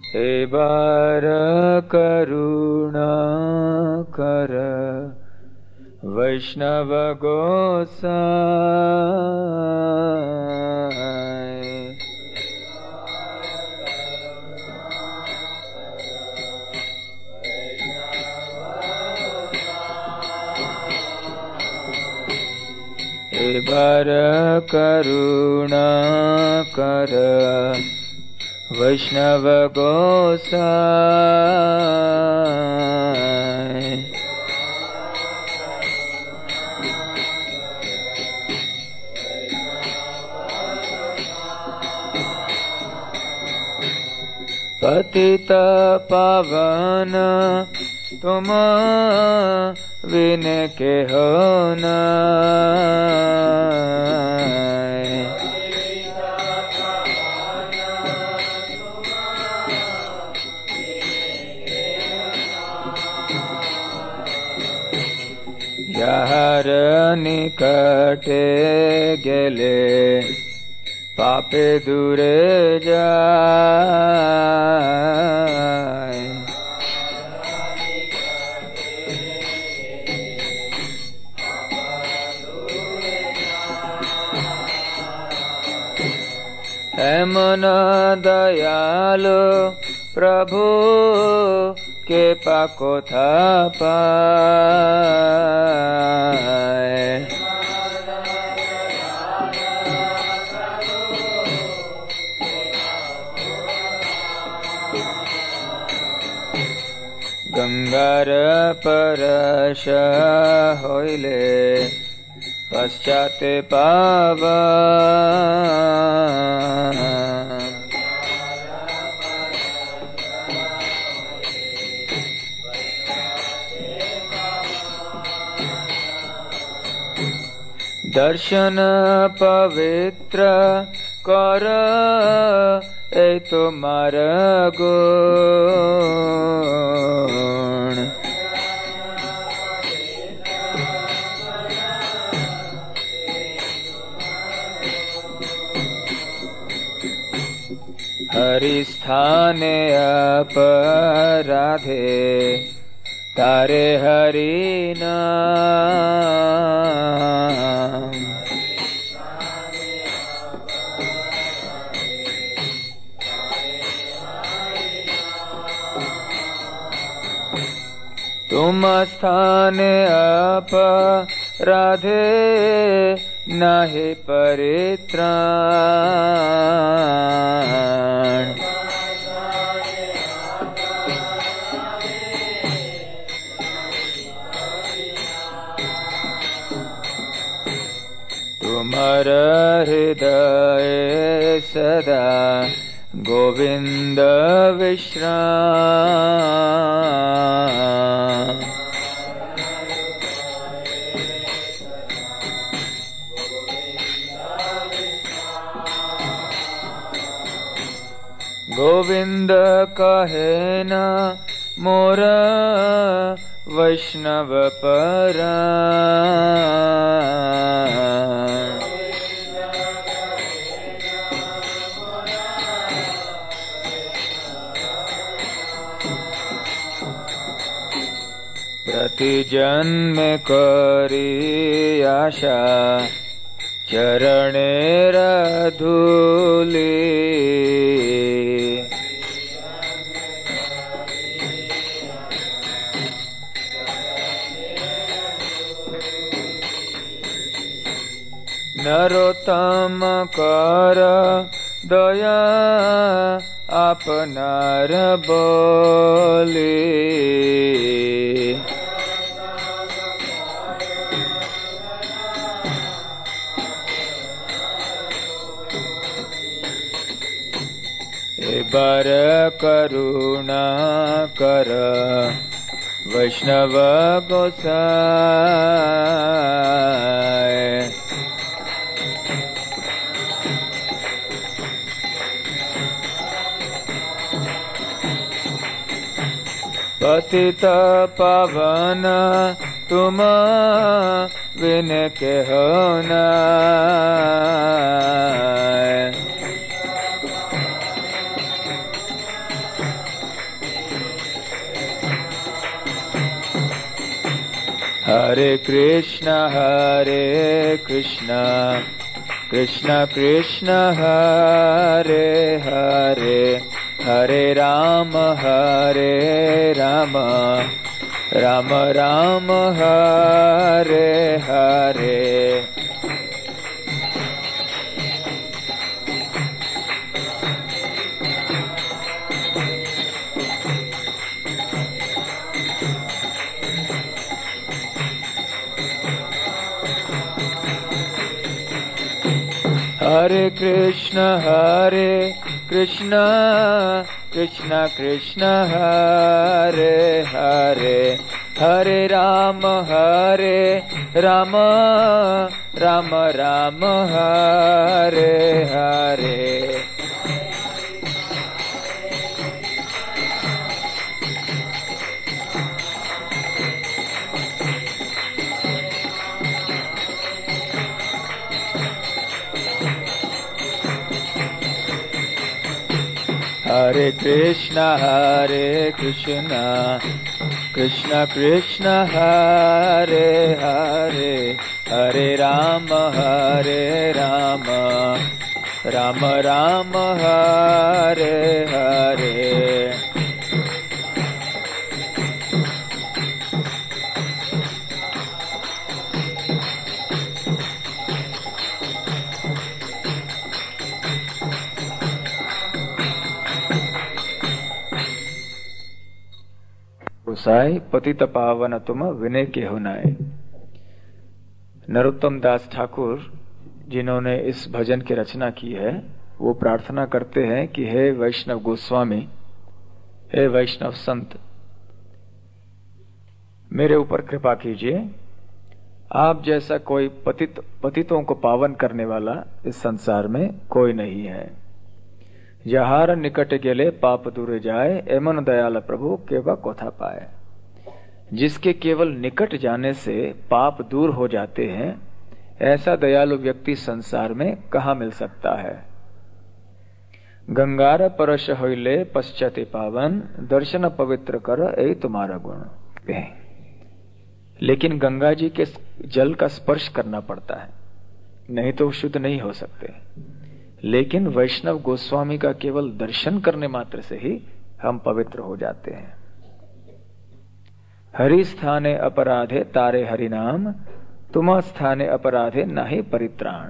हे बार करुणा कर वैष्णव गोसाई। हे बार करुणा कर वैष्णव गोसाई। पतित पावन तुम विन के हो नाय। यार निकटे गेले पापे दूरे जाय। हे मन दयालु प्रभु के पाको था पाए। गंगार परश होइले पश्चाते पावा। दर्शन पवित्र कर ए तुम्हार गुण। हरि स्थाने अपराधे तारे हरि नाम। तुम स्थान अपराधे नाहि परित्राण। तुमर हृदय सदा गोविंद विश्राम। गोविंद कहे न मोर वैष्णव परायण। प्रति जन्म करी आशा चरणेर धूली। नरोत्तम कर दया आपनार बोली। बर करुणा कर वैष्णव गोसाई। पतित पावन तुम विन के हो नाय। हरे कृष्ण कृष्ण कृष्ण हरे हरे, हरे राम राम राम हरे हरे। हरे कृष्ण कृष्ण कृष्ण हरे हरे, हरे राम राम राम हरे हरे। हरे कृष्ण कृष्ण कृष्ण हरे हरे, हरे राम राम राम हरे हरे। गोसाई पतित पावन तुम विनय के होनाए। नरोत्तम दास ठाकुर जिन्होंने इस भजन की रचना की है, वो प्रार्थना करते हैं कि हे वैष्णव गोस्वामी, हे वैष्णव संत, मेरे ऊपर कृपा कीजिए। आप जैसा कोई पतितों को पावन करने वाला इस संसार में कोई नहीं है। जहार निकट गेले पाप दूर जाए, एमन दयाल प्रभु केवा कोथा पाए। जिसके केवल निकट जाने से पाप दूर हो जाते हैं, ऐसा दयालु व्यक्ति संसार में कहाँ मिल सकता है। गंगार परश होइले पश्चाते पावन, दर्शन पवित्र कर ए तुम्हारा गुण। लेकिन गंगा जी के जल का स्पर्श करना पड़ता है, नहीं तो शुद्ध नहीं हो सकते। लेकिन वैष्णव गोस्वामी का केवल दर्शन करने मात्र से ही हम पवित्र हो जाते हैं। हरि स्थाने अपराधे तारे हरि नाम, तुम स्थाने अपराधे नाही परित्राण।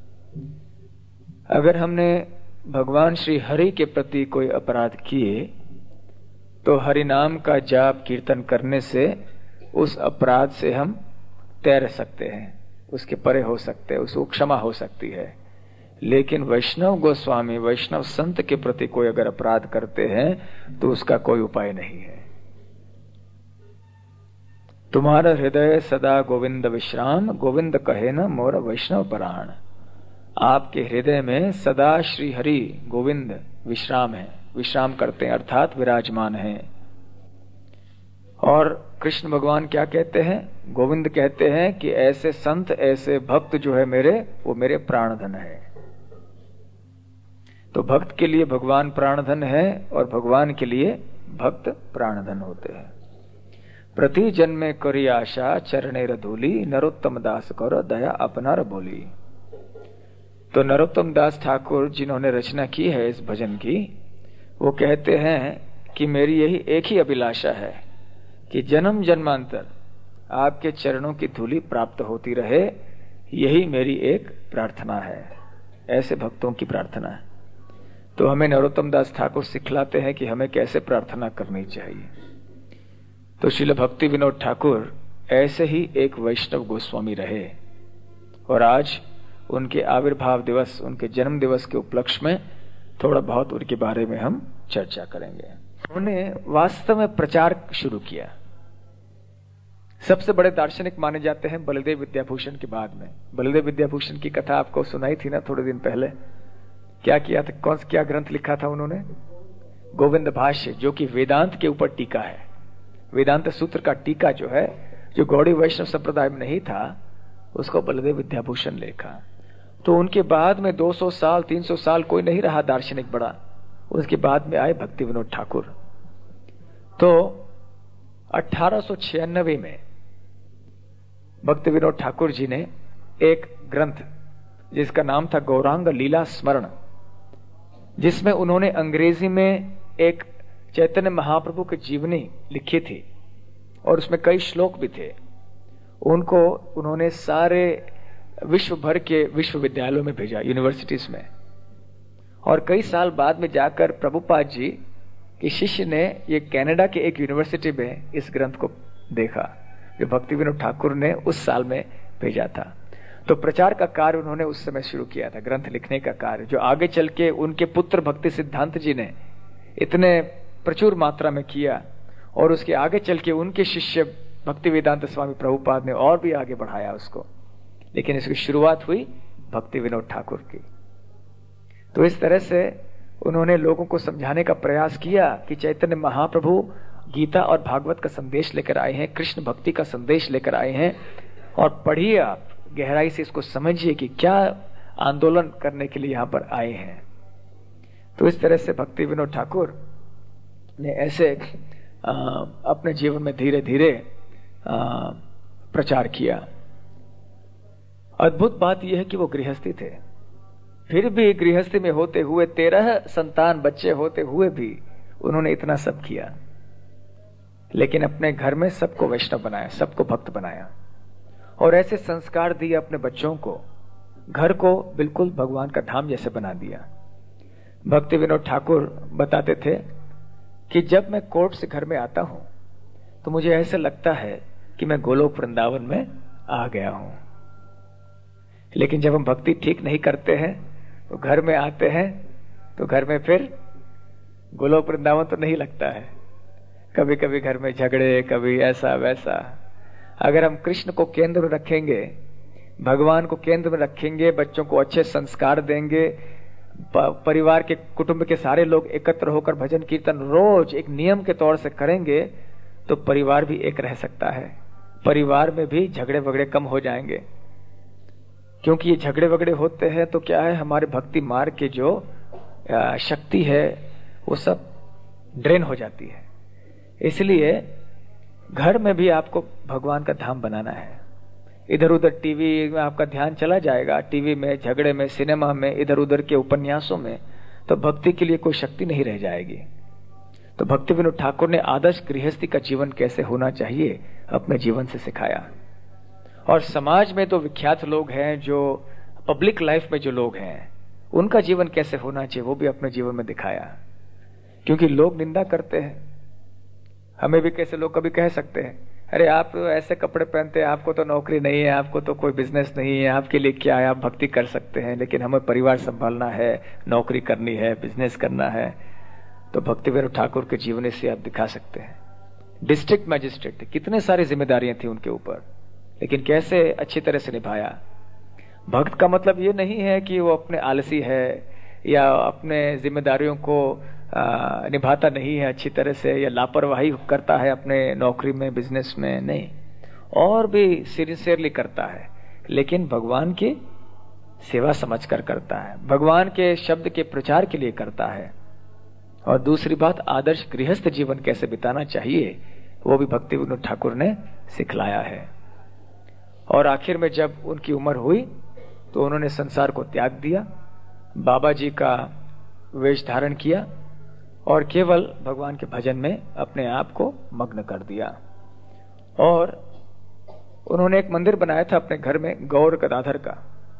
अगर हमने भगवान श्री हरि के प्रति कोई अपराध किए तो हरि नाम का जाप कीर्तन करने से उस अपराध से हम तैर सकते हैं, उसके परे हो सकते हैं, उसको क्षमा हो सकती है। लेकिन वैष्णव गोस्वामी, वैष्णव संत के प्रति कोई अगर अपराध करते हैं तो उसका कोई उपाय नहीं है। तुम्हारा हृदय सदा गोविंद विश्राम, गोविंद कहे न मोर वैष्णव प्राण। आपके हृदय में सदा श्री हरि गोविंद विश्राम है, विश्राम करते हैं अर्थात विराजमान हैं। और कृष्ण भगवान क्या कहते हैं? गोविंद कहते हैं कि ऐसे संत, ऐसे भक्त जो है मेरे, वो मेरे प्राणधन है। तो भक्त के लिए भगवान प्राणधन है और भगवान के लिए भक्त प्राणधन होते हैं। प्रति जन्मे करी आशा चरणेर धूली, नरोत्तम दास कर दया अपनार बोली। तो नरोत्तम दास ठाकुर जिन्होंने रचना की है इस भजन की, वो कहते हैं कि मेरी यही एक ही अभिलाषा है कि जन्म जन्मांतर आपके चरणों की धूली प्राप्त होती रहे। यही मेरी एक प्रार्थना है, ऐसे भक्तों की प्रार्थना है। तो हमें नरोत्तम दास ठाकुर सिखलाते हैं कि हमें कैसे प्रार्थना करनी चाहिए। तो श्रील भक्ति विनोद ठाकुर ऐसे ही एक वैष्णव गोस्वामी रहे और आज उनके आविर्भाव दिवस, उनके जन्म दिवस के उपलक्ष्य में थोड़ा बहुत उनके बारे में हम चर्चा करेंगे। उन्होंने वास्तव में प्रचार शुरू किया। सबसे बड़े दार्शनिक माने जाते हैं बलदेव विद्याभूषण के बाद में। बलदेव विद्याभूषण की कथा आपको सुनाई थी ना थोड़े दिन पहले। क्या किया था, क्या ग्रंथ लिखा था उन्होंने? गोविंद भाष्य, जो कि वेदांत के ऊपर टीका है। वेदांत सूत्र का टीका जो है, जो गौड़ी वैष्णव संप्रदाय में नहीं था, उसको बलदेव विद्याभूषण लिखा। तो उनके बाद में 200 साल 300 साल कोई नहीं रहा दार्शनिक बड़ा। उसके बाद में आए भक्ति विनोद ठाकुर। तो 1896 में भक्ति विनोद ठाकुर जी ने एक ग्रंथ जिसका नाम था गौरांग लीला स्मरण, जिसमें उन्होंने अंग्रेजी में एक चैतन्य महाप्रभु की जीवनी लिखी थी और उसमें कई श्लोक भी थे। उनको उन्होंने सारे विश्व भर के विश्वविद्यालयों में भेजा, यूनिवर्सिटीज में। और कई साल बाद में जाकर प्रभुपाद जी के शिष्य ने ये कनाडा के एक यूनिवर्सिटी में इस ग्रंथ को देखा जो भक्ति विनोद ठाकुर ने उस साल में भेजा था। तो प्रचार का कार्य उन्होंने उस समय शुरू किया था, ग्रंथ लिखने का कार्य, जो आगे चल के उनके पुत्र भक्ति सिद्धांत जी ने इतने प्रचुर मात्रा में किया और उसके आगे चल के उनके शिष्य भक्ति वेदांत स्वामी प्रभुपाद ने और भी आगे बढ़ाया उसको। लेकिन इसकी शुरुआत हुई भक्ति विनोद ठाकुर की। तो इस तरह से उन्होंने लोगों को समझाने का प्रयास किया कि चैतन्य महाप्रभु गीता और भागवत का संदेश लेकर आए हैं, कृष्ण भक्ति का संदेश लेकर आए हैं, और पढ़िए आप गहराई से इसको समझिए कि क्या आंदोलन करने के लिए यहां पर आए हैं। तो इस तरह से भक्ति विनोद ठाकुर ने ऐसे अपने जीवन में धीरे धीरे प्रचार किया। अद्भुत बात यह है कि वो गृहस्थी थे, फिर भी गृहस्थी में होते हुए 13 संतान बच्चे होते हुए भी उन्होंने इतना सब किया, लेकिन अपने घर में सबको वैष्णव बनाया, सबको भक्त बनाया और ऐसे संस्कार दिए अपने बच्चों को, घर को बिल्कुल भगवान का धाम जैसे बना दिया। भक्ति विनोद ठाकुर बताते थे कि जब मैं कोर्ट से घर में आता हूं तो मुझे ऐसा लगता है कि मैं गोलोक वृंदावन में आ गया हूं, लेकिन जब हम भक्ति ठीक नहीं करते हैं तो घर में आते हैं तो घर में फिर गोलोक वृंदावन तो नहीं लगता है। कभी कभी घर में झगड़े, कभी ऐसा वैसा। अगर हम कृष्ण को केंद्र में रखेंगे, भगवान को केंद्र में रखेंगे, बच्चों को अच्छे संस्कार देंगे, परिवार के कुटुंब के सारे लोग एकत्र होकर भजन कीर्तन रोज एक नियम के तौर से करेंगे तो परिवार भी एक रह सकता है। परिवार में भी झगड़े वगड़े कम हो जाएंगे, क्योंकि ये झगड़े वगड़े होते हैं तो क्या है, हमारे भक्ति मार्ग की जो शक्ति है वो सब ड्रेन हो जाती है। इसलिए घर में भी आपको भगवान का धाम बनाना है। इधर उधर टीवी में आपका ध्यान चला जाएगा, टीवी में, झगड़े में, सिनेमा में, इधर उधर के उपन्यासों में, तो भक्ति के लिए कोई शक्ति नहीं रह जाएगी। तो भक्ति विनोद ठाकुर ने आदर्श गृहस्थी का जीवन कैसे होना चाहिए अपने जीवन से सिखाया। और समाज में तो विख्यात लोग हैं, जो पब्लिक लाइफ में जो लोग हैं, उनका जीवन कैसे होना चाहिए वो भी अपने जीवन में दिखाया। क्योंकि लोग निंदा करते हैं, हमें भी कैसे लोग कभी कह सकते हैं, अरे आप तो ऐसे कपड़े पहनते हैं, आपको तो नौकरी नहीं है, आपको तो कोई बिजनेस नहीं है, आपके लिए क्या है, आप भक्ति कर सकते हैं, लेकिन हमें परिवार संभालना है, नौकरी करनी है, बिजनेस करना है। तो भक्ति विनोद ठाकुर के जीवन से आप दिखा सकते हैं। डिस्ट्रिक्ट मजिस्ट्रेट थे, कितने सारी जिम्मेदारियां थी उनके ऊपर, लेकिन कैसे अच्छी तरह से निभाया। भक्त का मतलब ये नहीं है कि वो अपने आलसी है या अपने जिम्मेदारियों को निभाता नहीं है अच्छी तरह से, या लापरवाही करता है अपने नौकरी में, बिजनेस में, नहीं, और भी सिंसियरली करता है, लेकिन भगवान की सेवा समझकर करता है, भगवान के शब्द के प्रचार के लिए करता है। और दूसरी बात, आदर्श गृहस्थ जीवन कैसे बिताना चाहिए वो भी भक्ति विनोद ठाकुर ने सिखलाया है। और आखिर में जब उनकी उम्र हुई तो उन्होंने संसार को त्याग दिया, बाबा जी का वेश धारण किया और केवल भगवान के भजन में अपने आप को मग्न कर दिया। और उन्होंने एक मंदिर बनाया था अपने घर में, गौर गदाधर का।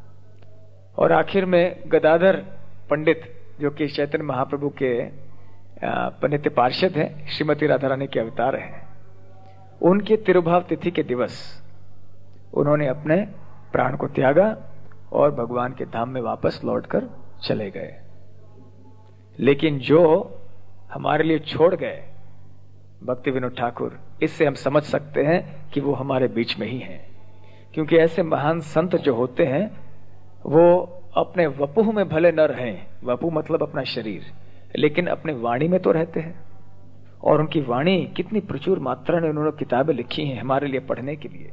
और आखिर में गदाधर पंडित, जो कि चैतन्य महाप्रभु के पनित्य पार्षद हैं, श्रीमती राधा रानी के अवतार हैं, उनके तिरुभाव तिथि के दिवस उन्होंने अपने प्राण को त्यागा और भगवान के धाम में वापस लौटकर चले गए। लेकिन जो हमारे लिए छोड़ गए भक्ति विनोद ठाकुर, इससे हम समझ सकते हैं कि वो हमारे बीच में ही हैं। क्योंकि ऐसे महान संत जो होते हैं वो अपने वपुह में भले न रहें, वपु मतलब अपना शरीर, लेकिन अपने वाणी में तो रहते हैं। और उनकी वाणी कितनी प्रचुर मात्रा में उन्होंने किताबें लिखी हैं हमारे लिए पढ़ने के लिए।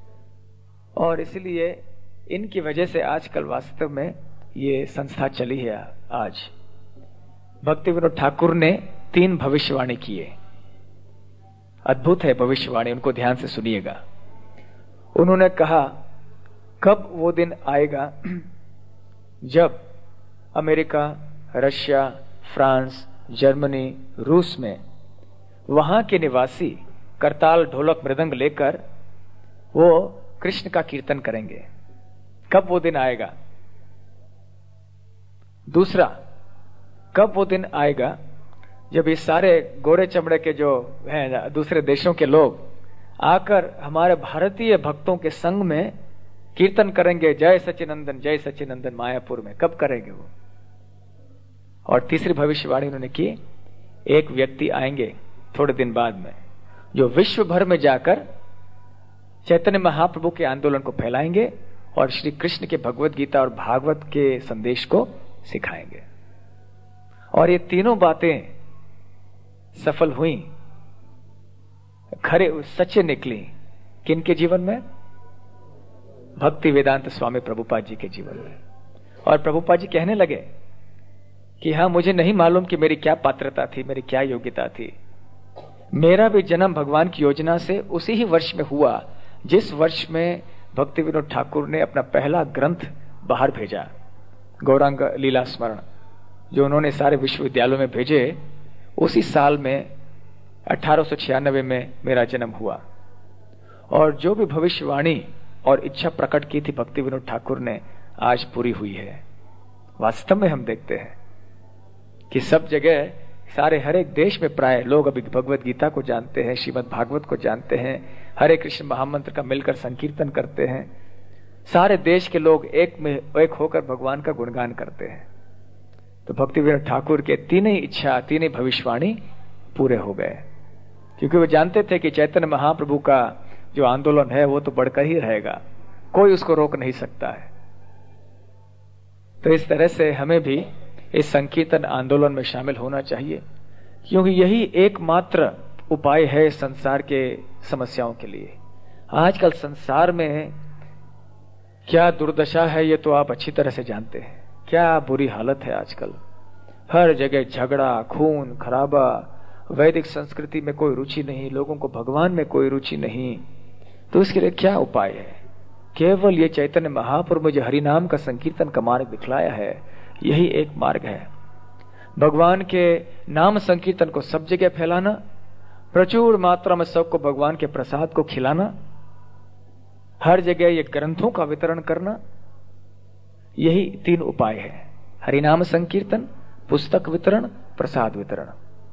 और इसलिए इनकी वजह से आजकल वास्तव में ये संस्था चली है। आज भक्ति विनोद ठाकुर ने 3 भविष्यवाणी किए, अद्भुत है भविष्यवाणी, उनको ध्यान से सुनिएगा। उन्होंने कहा, कब वो दिन आएगा जब अमेरिका, रशिया, फ्रांस, जर्मनी, रूस में वहां के निवासी करताल, ढोलक, मृदंग लेकर वो कृष्ण का कीर्तन करेंगे। कब वो दिन आएगा? दूसरा, कब वो दिन आएगा जब ये सारे गोरे चमड़े के जो हैं दूसरे देशों के लोग आकर हमारे भारतीय भक्तों के संग में कीर्तन करेंगे, जय सच्चिनंदन जय सच्चिनंदन मायापुर में? कब करेंगे वो? और तीसरी भविष्यवाणी उन्होंने की, एक व्यक्ति आएंगे थोड़े दिन बाद में जो विश्व भर में जाकर चैतन्य महाप्रभु के आंदोलन को फैलाएंगे और श्री कृष्ण के भगवत गीता और भागवत के संदेश को सिखाएंगे। और ये तीनों बातें सफल हुई, खरे सच्चे निकली। किनके जीवन में? भक्ति वेदांत स्वामी प्रभुपाद जी के जीवन में। और प्रभुपाद जी कहने लगे कि हाँ, मुझे नहीं मालूम कि मेरी क्या पात्रता थी, मेरी क्या योग्यता थी। मेरा भी जन्म भगवान की योजना से उसी ही वर्ष में हुआ जिस वर्ष में भक्ति विनोद ठाकुर ने अपना पहला ग्रंथ बाहर भेजा, गौरांग लीला स्मरण, जो उन्होंने सारे विश्वविद्यालयों में भेजे। उसी साल में 1896 में मेरा जन्म हुआ। और जो भी भविष्यवाणी और इच्छा प्रकट की थी भक्ति विनोद ठाकुर ने, आज पूरी हुई है। वास्तव में हम देखते हैं कि सब जगह, सारे हर एक देश में प्राय लोग अभी भगवत गीता को जानते हैं, श्रीमद् भागवत को जानते हैं, हरे कृष्ण महामंत्र का मिलकर संकीर्तन करते हैं। सारे देश के लोग एक होकर भगवान का गुणगान करते हैं। तो भक्ति विनोद ठाकुर के तीन ही इच्छा, तीन ही भविष्यवाणी पूरे हो गए, क्योंकि वो जानते थे कि चैतन्य महाप्रभु का जो आंदोलन है वो तो बढ़कर ही रहेगा, कोई उसको रोक नहीं सकता है। तो इस तरह से हमें भी इस संकीर्तन आंदोलन में शामिल होना चाहिए, क्योंकि यही एकमात्र उपाय है संसार के समस्याओं के लिए। आजकल संसार में क्या दुर्दशा है ये तो आप अच्छी तरह से जानते हैं। क्या बुरी हालत है आजकल। हर जगह झगड़ा, खून खराबा, वैदिक संस्कृति में कोई रुचि नहीं, लोगों को भगवान में कोई रुचि नहीं। तो इसके लिए क्या उपाय है? केवल ये चैतन्य महाप्रभु जो हरिनाम का संकीर्तन का मार्ग दिखलाया है, यही एक मार्ग है। भगवान के नाम संकीर्तन को सब जगह फैलाना, प्रचुर मात्रा में सबको भगवान के प्रसाद को खिलाना, हर जगह ये ग्रंथों का वितरण करना, यही तीन उपाय है। हरिनाम संकीर्तन, पुस्तक वितरण, प्रसाद वितरण।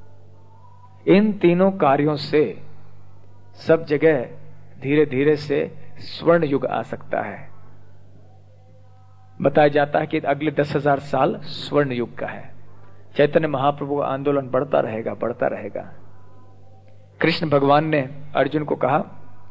इन तीनों कार्यों से सब जगह धीरे धीरे से स्वर्ण युग आ सकता है। बताया जाता है कि अगले 10,000 साल स्वर्ण युग का है। चैतन्य महाप्रभु का आंदोलन बढ़ता रहेगा, बढ़ता रहेगा। कृष्ण भगवान ने अर्जुन को कहा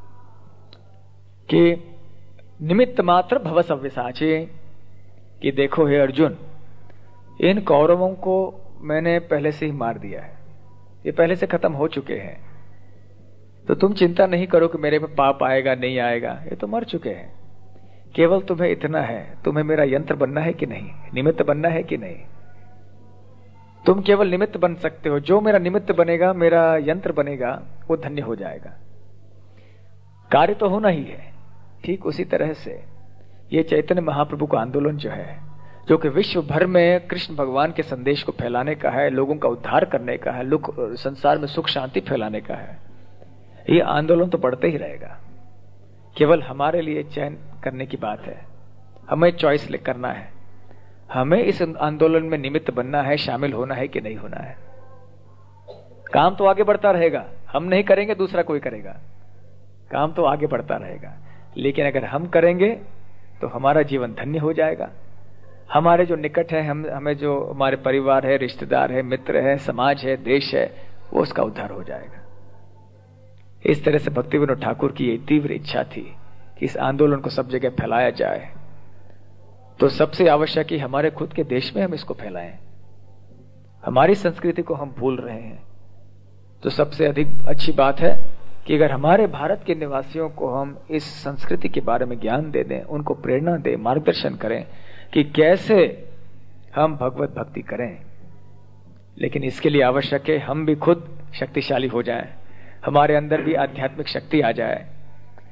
कि निमित्त मात्र भव सव्यसाची, कि देखो हे अर्जुन, इन कौरवों को मैंने पहले से ही मार दिया है, ये पहले से खत्म हो चुके हैं। तो तुम चिंता नहीं करो कि मेरे में पाप आएगा नहीं आएगा, ये तो मर चुके हैं। केवल तुम्हें इतना है, तुम्हें मेरा यंत्र बनना है कि नहीं, निमित्त बनना है कि नहीं। तुम केवल निमित्त बन सकते हो। जो मेरा निमित्त बनेगा, मेरा यंत्र बनेगा, वो धन्य हो जाएगा। कार्य तो होना ही है। ठीक उसी तरह से ये चैतन्य महाप्रभु का आंदोलन जो है, जो कि विश्व भर में कृष्ण भगवान के संदेश को फैलाने का है, लोगों का उद्धार करने का है, लोग संसार में सुख शांति फैलाने का है, ये आंदोलन तो बढ़ते ही रहेगा। केवल हमारे लिए चयन करने की बात है, हमें चॉइस करना है। हमें इस आंदोलन में निमित्त बनना है, शामिल होना है कि नहीं होना है। काम तो आगे बढ़ता रहेगा, हम नहीं करेंगे दूसरा कोई करेगा। काम तो आगे बढ़ता रहेगा, लेकिन अगर हम करेंगे तो हमारा जीवन धन्य हो जाएगा। हमारे जो निकट है, हमें जो हमारे परिवार है, रिश्तेदार है, मित्र है, समाज है, देश है, वो उसका उद्धार हो जाएगा। इस तरह से भक्ति विनोद ठाकुर की ये तीव्र इच्छा थी कि इस आंदोलन को सब जगह फैलाया जाए। तो सबसे आवश्यक है हमारे खुद के देश में हम इसको फैलाएं। हमारी संस्कृति को हम भूल रहे हैं। तो सबसे अधिक अच्छी बात है कि अगर हमारे भारत के निवासियों को हम इस संस्कृति के बारे में ज्ञान दे दें, उनको प्रेरणा दें, मार्गदर्शन करें कि कैसे हम भगवत भक्ति करें। लेकिन इसके लिए आवश्यक है हम भी खुद शक्तिशाली हो जाएं, हमारे अंदर भी आध्यात्मिक शक्ति आ जाए,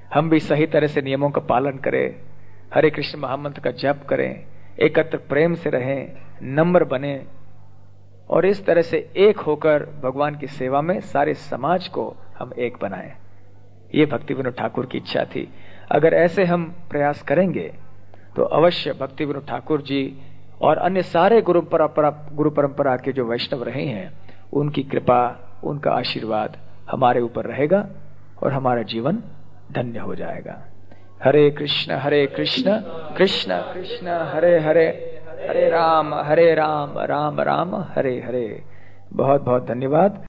हम भी सही तरह से नियमों का पालन करें, हरे कृष्ण महामंत्र का जप करें, एकत्र प्रेम से रहें, नम्र बने और इस तरह से एक होकर भगवान की सेवा में सारे समाज को हम एक बनाएं। ये भक्ति विनोद ठाकुर की इच्छा थी। अगर ऐसे हम प्रयास करेंगे तो अवश्य भक्ति विनोद ठाकुर जी और अन्य सारे गुरु परंपरा के जो वैष्णव रहे हैं, उनकी कृपा, उनका आशीर्वाद हमारे ऊपर रहेगा और हमारा जीवन धन्य हो जाएगा। हरे कृष्ण कृष्ण कृष्ण हरे हरे, हरे राम राम राम हरे हरे। बहुत बहुत धन्यवाद।